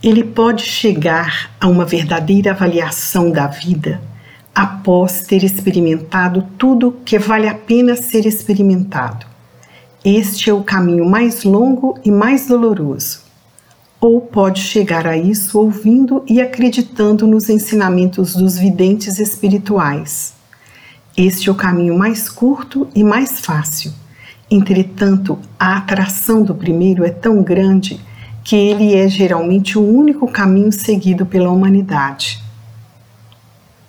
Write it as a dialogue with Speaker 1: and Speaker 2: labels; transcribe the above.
Speaker 1: Ele pode chegar a uma verdadeira avaliação da vida após ter experimentado tudo que vale a pena ser experimentado. Este é o caminho mais longo e mais doloroso. Ou pode chegar a isso ouvindo e acreditando nos ensinamentos dos videntes espirituais. Este é o caminho mais curto e mais fácil. Entretanto, a atração do primeiro é tão grande que ele é geralmente o único caminho seguido pela humanidade.